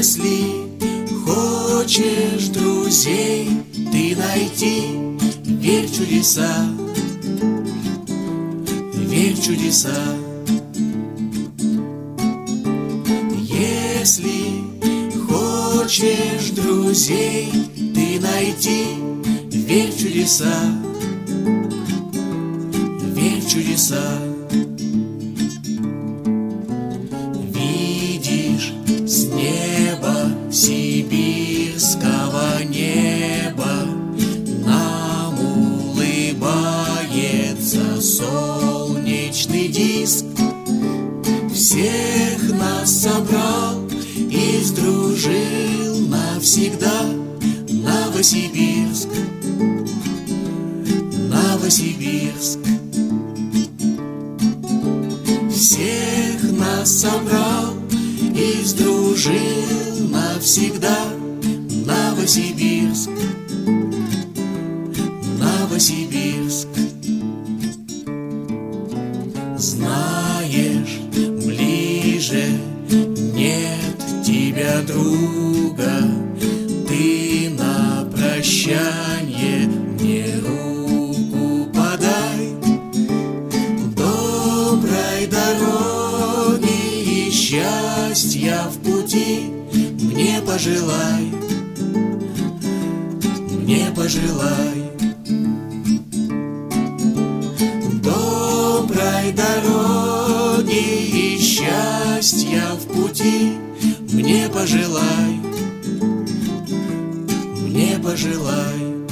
Если хочешь друзей ты найти, верь в чудеса, верь в чудеса. Если хочешь друзей ты найти, верь в чудеса, верь в чудеса. Видишь, с неба, сибирского неба, нам улыбается солнечный диск. Всех нас собрал и сдружил навсегда Новосибирск, Новосибирск. Всех нас собрал и сдружил навсегда Новосибирск, Новосибирск. Знаешь, ближе нет тебя друга, ты на прощанье мне руку подай. Доброй дороги и счастья в пути мне пожелай, мне пожелай. Доброй дороги и счастья в пути мне пожелай, мне пожелай.